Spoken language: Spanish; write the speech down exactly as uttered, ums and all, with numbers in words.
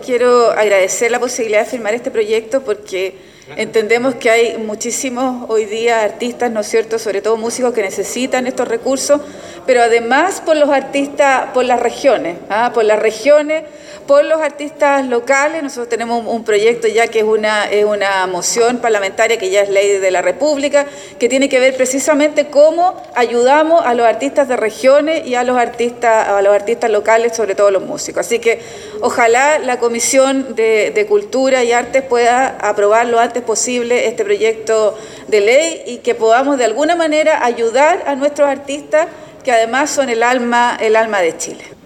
quiero agradecer la posibilidad de firmar este proyecto porque entendemos que hay muchísimos hoy día artistas, ¿no es cierto?, sobre todo músicos que necesitan estos recursos, pero además por los artistas, por las regiones, ¿ah? por las regiones, por los artistas locales. Nosotros tenemos un, un proyecto ya que es una, es una moción parlamentaria que ya es ley de la República, que tiene que ver precisamente cómo ayudamos a los artistas de regiones y a los artistas, a los artistas locales, sobre todo los músicos. Así que ojalá la Comisión de, de Cultura y Artes pueda aprobar lo antes posible este proyecto de ley y que podamos de alguna manera ayudar a nuestros artistas que además son el alma, el alma de Chile.